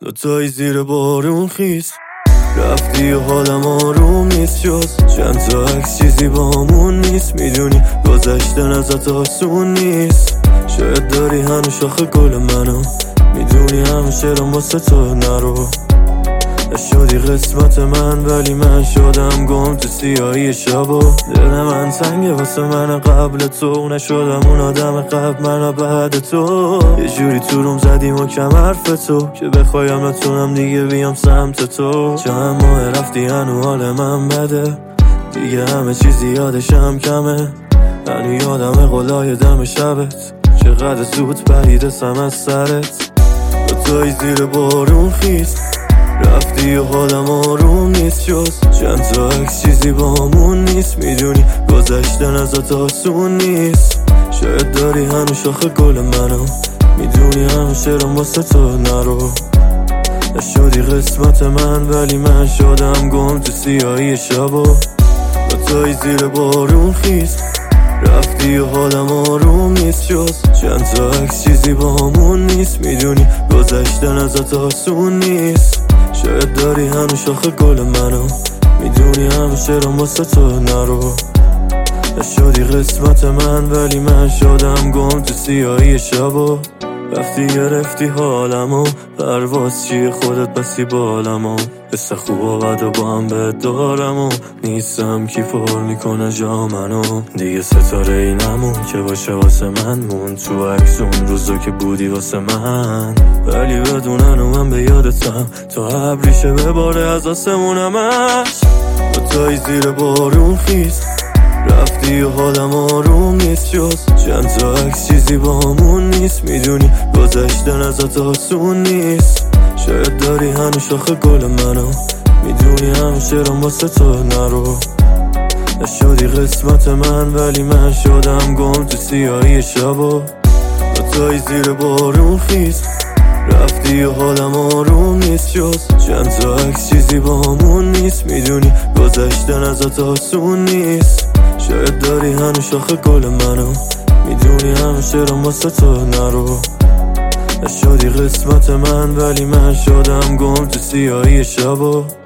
دوتایی زیر بارون خیس رفتی و حالم آروم نیست جز چند تا عکس چیزی بامون نیست. میدونی گذشتن ازت آسون نیست. شاید داری هنو شاخه گل منو میدونی همیشه رو واسه تو نرو. شدی قسمت من ولی من شدم گم تو سیاهی شبا. دل من تنگه واسه من قبل تو نشدم اون آدم قبل من بعد تو. یه جوری تو روم زدیم و کم حرف تو که بخوایم نتونم دیگه بیام سمت تو. چند ماه رفتی هنو حال من بده دیگه همه چیزی یادشم کمه. هنو یادم قلای دم شبت چقدر زود پریدستم از سرت. دوتایی زیر بارون خیس رفتی و حالم آروم نیست جز چند تا عکس چیزی بامون نیست. میدونی گذشتن ازت آسون نیست. شاید داری هنو شاخه گل منو میدونی همیشه رو واسه تو نرو. نشدی قسمت من ولی من شدم گم تو سیاهی شبا. دوتایی زیر بارون خیس رفتی و حالم آروم نیست جز چند تا عکس چیزی بامون نیست. میدونی گذشتن ازت آسون نیست. شاید داری هنو شاخه گل منو میدونی همیشه رو واسه تو نرو. نشدی قسمت من ولی من شدم گم تو سیاهی شبا. رفتی گرفتی حالمو پرواز چیه خودت بسی بالمو. حس خوب و بد و با هم بهت دارم و نیستم کی پر میکنه جا منو. دیگه ستاره ای نمون که باشه واسه من مون تو عکس اون روزو که بودی واسه من. ولی بدونن و من به یادتم تا ابریشه بباره از آسمونمش. دوتایی زیر بارون خیس رفتی و حالم آروم نیست جز چند تا عکس چیزی بامون نیست. میدونی گذشتن ازت آسون نیست. شاید داری هنو شاخه گل منو میدونی همیشه رو واسه تو نرو. نشدی قسمت من ولی من شدم گم تو سیاهی شبا. دوتایی زیر بارون خیس رفتی و حالم آروم نیست جز چند تا عکس چیزی بامون نیست. میدونی گذشتن ازت آسون نیست. شاید داری هنو شاخه گل منو میدونی همیشه رو واسه تو نرو. نشدی قسمت من ولی من شدم گم تو سیاهی شبا.